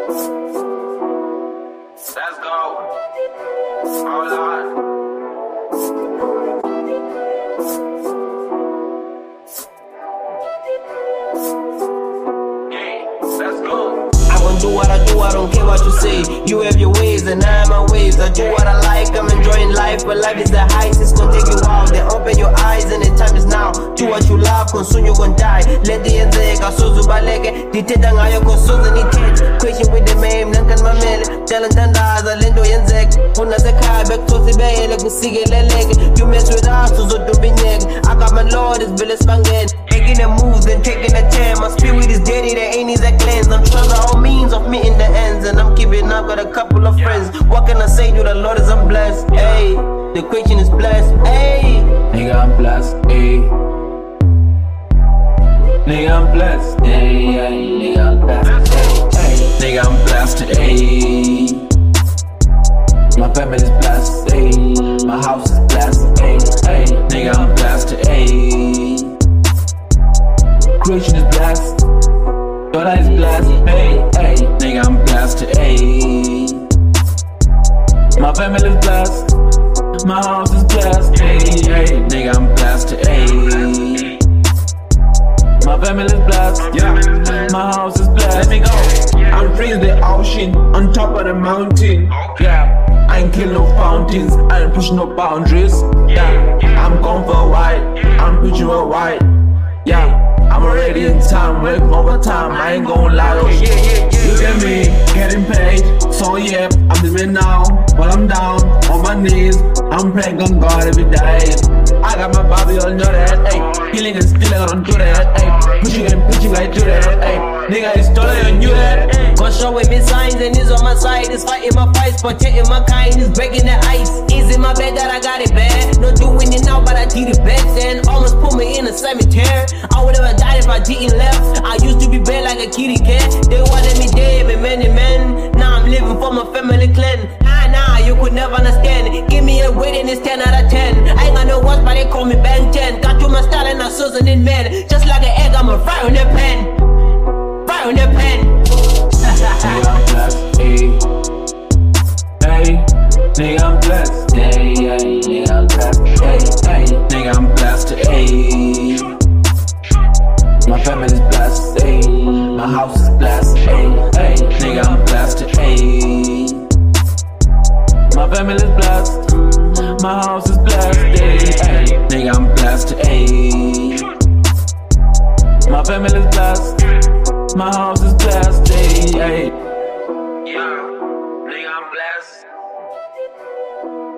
Let's go. Hold on. Let's go. I gon' do what I do, I don't care what you say. You have your ways and I have my ways. I do what I like, I'm enjoying life. But life is the heights, it's gon' take you out. Then open your eyes and the time is now. Do what you love, cause soon you gon' die. Let the enzeka, sozu baleke. Ditenda ngayo cause sozu nitete. Question with the meme, nankan mamele. Tell ntandaza, lento yenzeka. Funa sekhaya, bekuthosi beyele, kusikeleleke. You mess with us, uzodubinyeke. I got my lord, it's village bangene. Taking the moves and taking the time. My spirit is dirty, the ain't a cleanse. I'm sure the all means of meeting the ends. And I'm keeping up with a couple of friends. What can I say to the Lord is I'm blessed, ayy. The question is blessed, ayy. Nigga, I'm blessed, ayy. Nigga, I'm blessed, ayy, ayy. Nigga, I'm blessed, ayy. Nigga, I'm blessed, ayy. My family's blessed, ayy. My house is blessed, ayy, ayy. Nigga, I'm blessed, ayy. Creation is blessed. God is blessed, ayy, ayy. Nigga, I'm blessed, ayy. My family is blessed. My house is blessed, ayy, ayy. Nigga, I'm blessed, ayy. My family is blessed, yeah. My house is blessed. Let me go. I'm freezing the ocean on top of the mountain, yeah. I ain't kill no fountains, I ain't push no boundaries, yeah. I'm going for a white, I'm pushing for white, yeah. I'm already in time, working overtime, I ain't gon' lie, oh shit. Look at me, getting paid, so yeah, I'm living now. While I'm down, on my knees, I'm praying on God every day. I got my Bobby, you know that, ayy. Healing and stealing, I don't do that, ayy. Pushing and pushing, I do that, ayy. Nigga, it's stolen, you knew that, ayy. God showing me signs and he's on my side. He's fighting my fights, protecting my kind. He's breaking the ice. Is in my bed that I got it bad. Not doing it now, but I did it back then. Almost put me in a cemetery. I would have died if I didn't left. I used to be bad like a kitty cat. They wanted me dead, but many men. Now I'm living for my family clan. Nah, you could never understand. Give me a rating, it's 10 out of 10. I ain't got no words, but they call me Ben 10. Got to my style and I sauce in man. Just like an egg, I'm a fry on the pen. Fry on the pen. Nigga, I'm blessed, ayy. Ayy. Nigga, I'm blessed, ayy, ayy. Nigga, I'm blessed, ayy, ayy. Nigga, I'm blessed, ayy. My family is blessed, ayy. My house is blessed, ayy, ayy. Nigga, I'm blessed, ayy. My family is blessed. My house is blessed, ayy, ayy. Nigga, I'm blessed, ayy. My family is blessed. My house is blessed, ayy, ayy. Yeah, nigga, I'm blessed.